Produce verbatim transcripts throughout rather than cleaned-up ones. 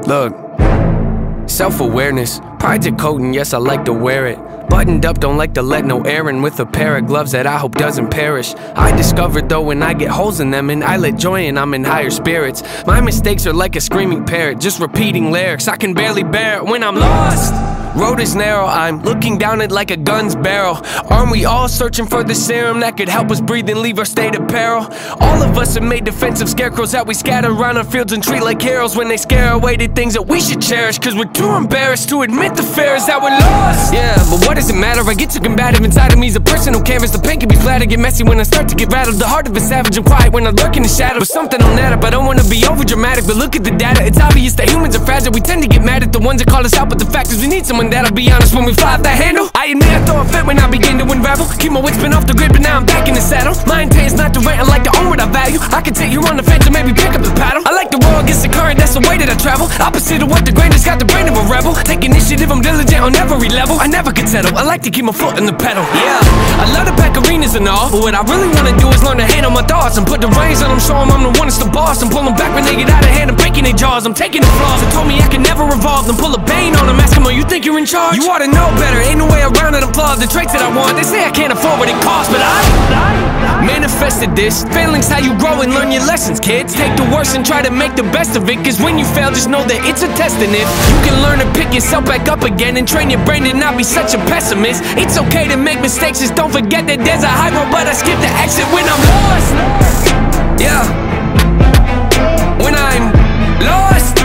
Look, self-awareness, pride's a coat and yes I like to wear it. Buttoned up, don't like to let no air in, with a pair of gloves that I hope doesn't perish. I discovered though when I get holes in them, and I let joy in, I'm in higher spirits. My mistakes are like a screaming parrot, just repeating lyrics, I can barely bear it when I'm lost. Road is narrow, I'm looking down it like a gun's barrel. Aren't we all searching for the serum that could help us breathe and leave our state of peril? All of us have made defensive scarecrows that we scatter around our fields and treat like heroes when they scare away the things that we should cherish, cause we're too embarrassed to admit the fear is that we're lost. Yeah, but what does it matter? I get too combative. Inside of me is a personal canvas. The pain can be flat and get messy when I start to get rattled. The heart of a savage and quiet when I lurk in the shadow. But something on that up, I don't wanna be over dramatic, but look at the data. It's obvious that humans are fragile. We tend to get mad at the ones that call us out, but the fact is we need someone that'll be honest when we fly off that handle. I admit I throw a fit when I begin to unravel. Keep my wits spin off the grid, but now I'm back in the saddle. My intent is not to rant, I like to own what I value. I can take you on the fence and maybe pick up the paddle. I like to roll against the current, that's the way that I travel. Opposite of what the grain has, got the brain of a rebel. Take initiative, I'm diligent on every level. I never can settle, I like to keep my foot in the pedal. Yeah, I love to pack arenas and all, but what I really wanna do is learn to handle my thoughts and put the reins on them, show them I'm the one that's the boss, and pull them back when they get out of hand and breaking their jaws. I'm taking the flaws, they told me I can never revolve, then pull a bane on them, ask them, oh, you think you're in charge? You ought to know better, ain't no way around it. I'm flawed, the traits that I want, they say I can't afford what it costs, but I, I manifested this. Failing's how you grow and learn your lessons, kids. Take the worst and try to make the best of it, cause when you fail, just know that it's a test, and if you can learn to pick yourself back up again and train your brain to not be such a pessimist. It's okay to make mistakes, just don't forget that there's a high road, but I skip the exit when I'm lost. Yeah, when I'm lost.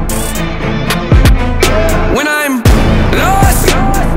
When I'm lost.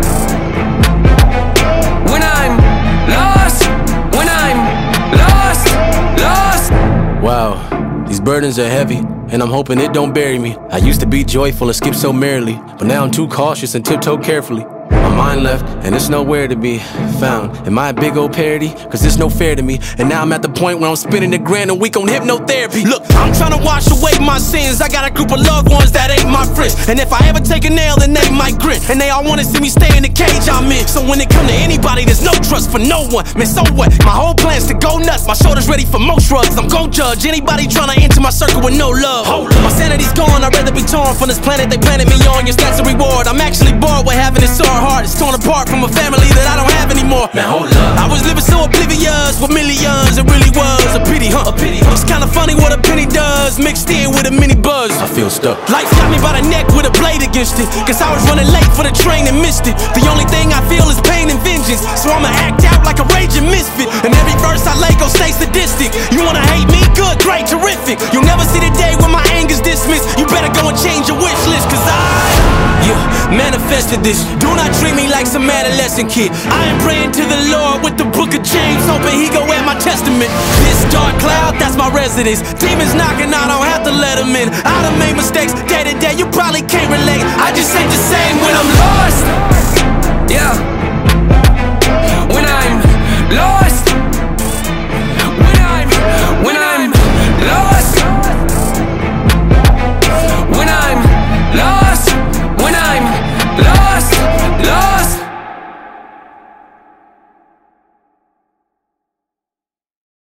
When I'm lost. When I'm lost. Lost. Wow, these burdens are heavy, and I'm hoping it don't bury me. I used to be joyful and skip so merrily, but now I'm too cautious and tiptoe carefully. My mind left, and it's nowhere to be found. Am I a big old parody? Cause it's no fair to me. And now I'm at the point where I'm spending a grand a week on hypnotherapy. Look, I'm trying to wash away my sins. I got a group of loved ones that ain't my friends, and if I ever take a nail, then they might grin. And they all wanna see me stay in the cage I'm in. So when it come to anybody, there's no trust for no one. Man, so what? My whole plan's to go nuts. My shoulder's ready for most shrugs. I'm gon' judge anybody trying to enter my circle with no love. My sanity's gone, I'd rather be torn from this planet they planted me on. Your stats a reward. I'm actually bored with having it so hard. It's torn apart from a family that I don't have anymore. Man, hold up. I was living so oblivious with millions. It really was a pity, huh? A pity, huh? It's kinda funny what a penny does, mixed in with a mini buzz. I feel stuck. Life got me by the neck with a blade against it, cause I was running late for the train and missed it. The only thing I feel is pain and vengeance, so I'ma act out like a raging misfit. And every verse I lay gon' stay sadistic. You wanna hate me? Good, great, terrific. You'll never see the day when my anger's dismissed. You better go and change your wish list, cause I, yeah, manifested this. Do not treat me like some adolescent kid. I am praying to the Lord with the book of James, hoping he go at my testament. This dark cloud, that's my residence. Demons knocking, I don't have to let them in. I done made mistakes day to day, you probably can't relate. I just ain't the same when I'm lost. Yeah, when I'm lost.